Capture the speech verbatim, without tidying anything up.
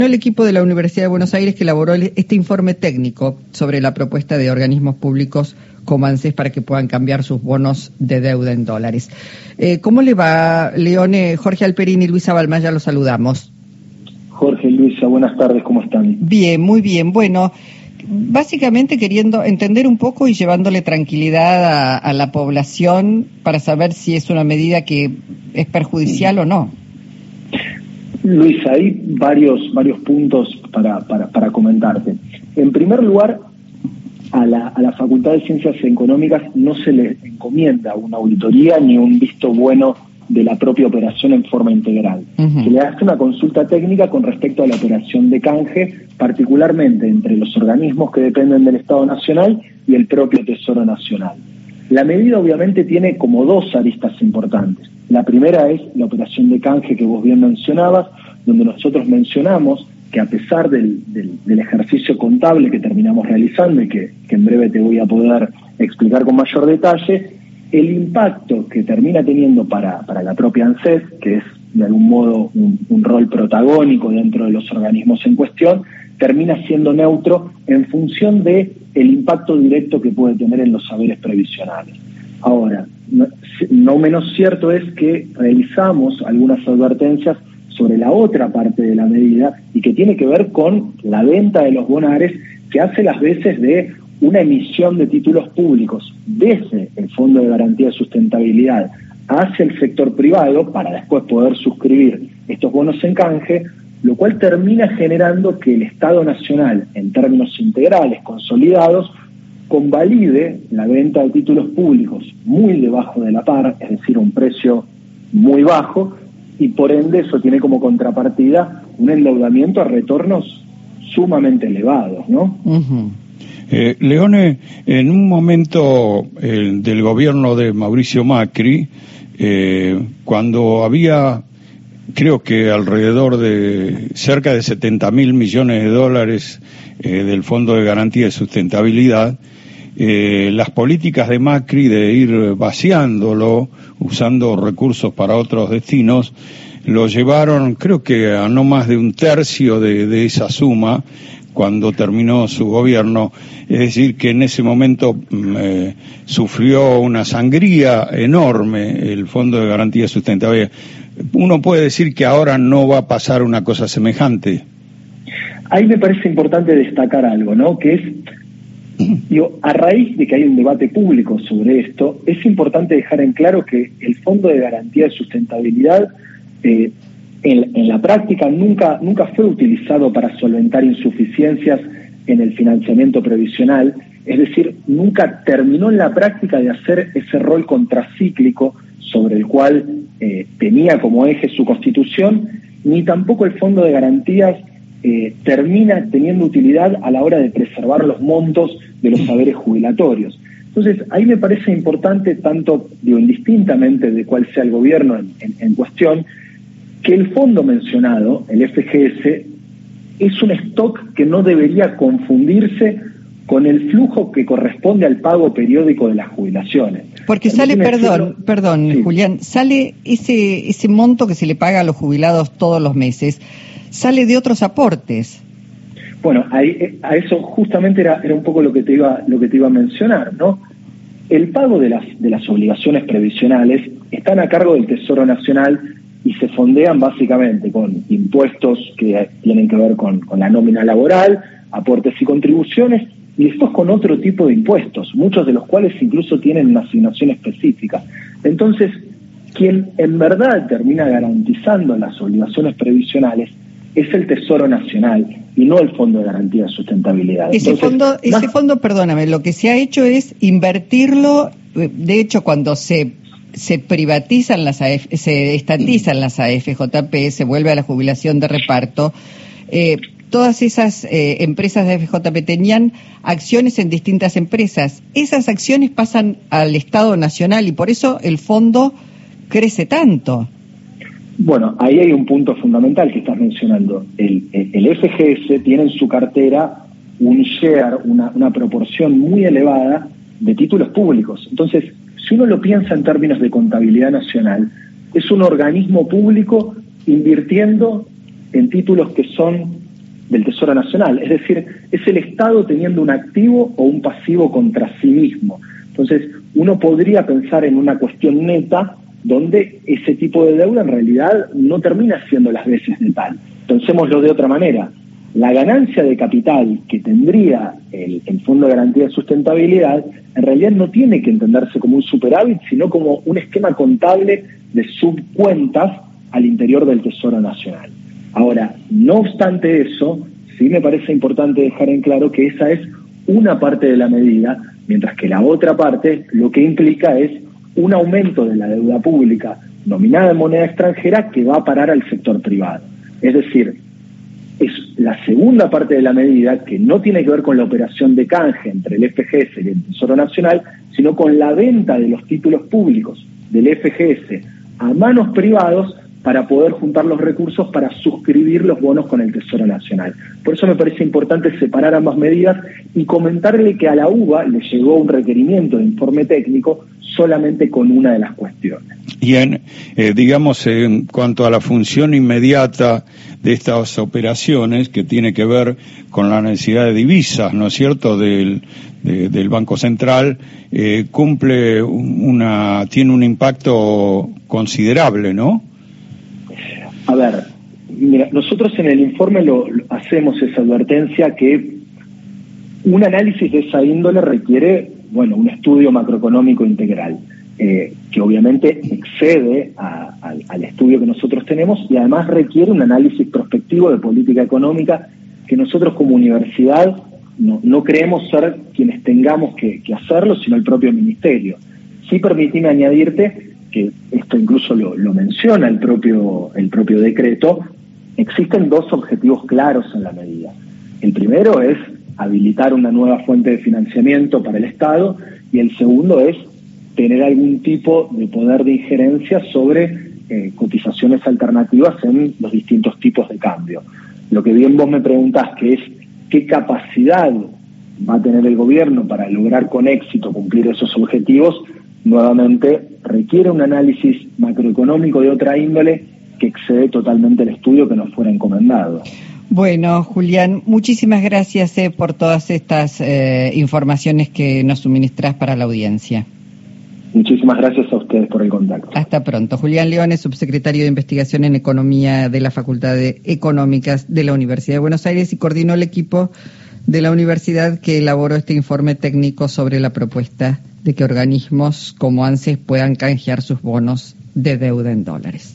El equipo de la Universidad de Buenos Aires que elaboró este informe técnico sobre la propuesta de organismos públicos como ANSES para que puedan cambiar sus bonos de deuda en dólares. Eh, ¿Cómo le va, Leone? Jorge Alperín y Luisa Balmaya, los saludamos. Jorge y Luisa, buenas tardes, ¿cómo están? Bien, muy bien. Bueno, básicamente queriendo entender un poco y llevándole tranquilidad a, a la población para saber si es una medida que es perjudicial o no. Luisa, hay varios varios puntos para, para, para comentarte. En primer lugar, a la, a la Facultad de Ciencias Económicas no se le encomienda una auditoría ni un visto bueno de la propia operación en forma integral. Uh-huh. Se le hace una consulta técnica con respecto a la operación de canje, particularmente entre los organismos que dependen del Estado Nacional y el propio Tesoro Nacional. La medida obviamente tiene como dos aristas importantes. La primera es la operación de canje que vos bien mencionabas, donde nosotros mencionamos que a pesar del, del, del ejercicio contable que terminamos realizando y que, que en breve te voy a poder explicar con mayor detalle, el impacto que termina teniendo para, para la propia ANSES, que es de algún modo un, un rol protagónico dentro de los organismos en cuestión, termina siendo neutro en función de el impacto directo que puede tener en los saberes previsionales. Ahora, no, no menos cierto es que realizamos algunas advertencias sobre la otra parte de la medida y que tiene que ver con la venta de los bonares, que hace las veces de una emisión de títulos públicos desde el Fondo de Garantía de Sustentabilidad hacia el sector privado para después poder suscribir estos bonos en canje, lo cual termina generando que el Estado Nacional, en términos integrales, consolidados, convalide la venta de títulos públicos muy debajo de la par, es decir, un precio muy bajo, y por ende eso tiene como contrapartida un endeudamiento a retornos sumamente elevados, ¿no? Uh-huh. Eh, Leone, en un momento eh, del gobierno de Mauricio Macri, eh, cuando había, creo que alrededor de cerca de setenta mil millones de dólares eh, del Fondo de Garantía de Sustentabilidad, eh, las políticas de Macri de ir vaciándolo, usando recursos para otros destinos, lo llevaron, creo que a no más de un tercio de, de esa suma cuando terminó su gobierno. Es decir, que en ese momento eh, sufrió una sangría enorme el Fondo de Garantía de Sustentabilidad. Uno puede decir que ahora no va a pasar una cosa semejante. Ahí me parece importante destacar algo, ¿no? Que es, digo, a raíz de que hay un debate público sobre esto, es importante dejar en claro que el Fondo de Garantía de Sustentabilidad eh, en, en la práctica nunca, nunca fue utilizado para solventar insuficiencias en el financiamiento previsional, es decir, nunca terminó en la práctica de hacer ese rol contracíclico sobre el cual eh, tenía como eje su constitución, ni tampoco el Fondo de Garantías eh, termina teniendo utilidad a la hora de preservar los montos de los saberes jubilatorios. Entonces, ahí me parece importante, tanto, digo, indistintamente de cuál sea el gobierno en, en, en cuestión, que el fondo mencionado, el F G S, es un stock que no debería confundirse con el flujo que corresponde al pago periódico de las jubilaciones. Porque sale, perdón, perdón, sí. Julián, sale ese ese monto que se le paga a los jubilados todos los meses, sale de otros aportes. Bueno, ahí, a eso justamente era, era un poco lo que te iba lo que te iba a mencionar, ¿no? El pago de las de las obligaciones previsionales están a cargo del Tesoro Nacional y se fondean básicamente con impuestos que tienen que ver con, con la nómina laboral, aportes y contribuciones, y después con otro tipo de impuestos, muchos de los cuales incluso tienen una asignación específica. Entonces, quien en verdad termina garantizando las obligaciones previsionales es el Tesoro Nacional y no el Fondo de Garantía de Sustentabilidad. Ese Entonces, fondo, ese más... fondo, perdóname, lo que se ha hecho es invertirlo. De hecho, cuando se se privatizan las A F, se estatizan las A F J P, se vuelve a la jubilación de reparto, eh, todas esas eh, empresas de A F J P tenían acciones en distintas empresas. Esas acciones pasan al Estado Nacional y por eso el fondo crece tanto. Bueno, ahí hay un punto fundamental que estás mencionando. El, el F G S tiene en su cartera un share, una, una proporción muy elevada de títulos públicos. Entonces, si uno lo piensa en términos de contabilidad nacional, es un organismo público invirtiendo en títulos que son del Tesoro Nacional. Es decir, es el Estado teniendo un activo o un pasivo contra sí mismo. Entonces, uno podría pensar en una cuestión neta donde ese tipo de deuda en realidad no termina siendo las veces de tal. Pensémoslo de otra manera. La ganancia de capital que tendría el, el Fondo de Garantía de Sustentabilidad en realidad no tiene que entenderse como un superávit, sino como un esquema contable de subcuentas al interior del Tesoro Nacional. Ahora, no obstante eso, sí me parece importante dejar en claro que esa es una parte de la medida, mientras que la otra parte lo que implica es un aumento de la deuda pública nominada en moneda extranjera que va a parar al sector privado. Es decir, es la segunda parte de la medida que no tiene que ver con la operación de canje entre el F G S y el Tesoro Nacional, sino con la venta de los títulos públicos del F G S a manos privados para poder juntar los recursos para suscribir los bonos con el Tesoro Nacional. Por eso me parece importante separar ambas medidas y comentarle que a la U B A le llegó un requerimiento de informe técnico solamente con una de las cuestiones. Y en, eh, digamos, en cuanto a la función inmediata de estas operaciones, que tiene que ver con la necesidad de divisas, ¿no es cierto?, del, de, del Banco Central, eh, cumple una, tiene un impacto considerable, ¿no? A ver, mira, nosotros en el informe lo, lo hacemos esa advertencia que un análisis de esa índole requiere, bueno, un estudio macroeconómico integral, eh, que obviamente excede a, a, al estudio que nosotros tenemos y además requiere un análisis prospectivo de política económica que nosotros como universidad no, no creemos ser quienes tengamos que, que hacerlo, sino el propio ministerio. Sí, permíteme añadirte que esto incluso lo, lo menciona el propio, el propio decreto, existen dos objetivos claros en la medida. El primero es habilitar una nueva fuente de financiamiento para el Estado y el segundo es tener algún tipo de poder de injerencia sobre eh, cotizaciones alternativas en los distintos tipos de cambio. Lo que bien vos me preguntás, que es qué capacidad va a tener el gobierno para lograr con éxito cumplir esos objetivos, nuevamente requiere un análisis macroeconómico de otra índole que excede totalmente el estudio que nos fuera encomendado. Bueno, Julián, muchísimas gracias eh, por todas estas eh, informaciones que nos suministras para la audiencia. Muchísimas gracias a ustedes por el contacto. Hasta pronto. Julián Leone, subsecretario de Investigación en Economía de la Facultad de Económicas de la Universidad de Buenos Aires y coordinó el equipo de la universidad que elaboró este informe técnico sobre la propuesta de que organismos como ANSES puedan canjear sus bonos de deuda en dólares.